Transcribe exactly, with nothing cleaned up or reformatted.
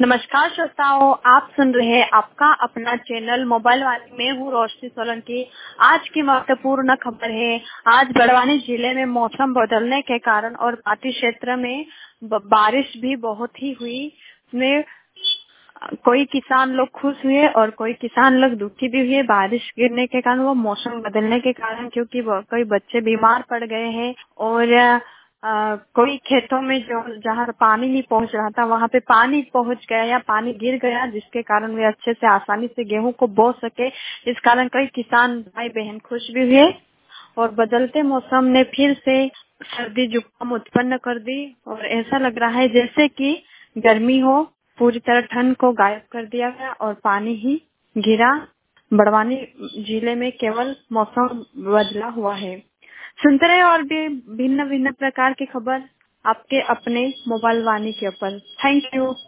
नमस्कार श्रोताओं, आप सुन रहे हैं आपका अपना चैनल मोबाइल वाली। मैं हूँ रोशनी सोलंकी। आज की महत्वपूर्ण खबर है। आज बड़वानी जिले में मौसम बदलने के कारण और पाटी क्षेत्र में बारिश भी बहुत ही हुई। में कोई किसान लोग खुश हुए और कोई किसान लोग दुखी भी हुए बारिश गिरने के कारण, वो मौसम बदलने के कारण, क्योंकि कोई बच्चे बीमार पड़ गए हैं और आ, कोई खेतों में जो जहाँ पानी नहीं पहुँच रहा था वहाँ पे पानी पहुँच गया या पानी गिर गया, जिसके कारण वे अच्छे से आसानी से गेहूं को बो सके। इस कारण कई किसान भाई बहन खुश भी हुए। और बदलते मौसम ने फिर से सर्दी जुकाम उत्पन्न कर दी और ऐसा लग रहा है जैसे कि गर्मी हो, पूरी तरह ठंड को गायब कर दिया गया और पानी ही गिरा। बड़वानी जिले में केवल मौसम बदला हुआ है। सुनते रहे और भी भिन्न भिन्न प्रकार की खबर आपके अपने मोबाइल वाणी के ऊपर। Thank you.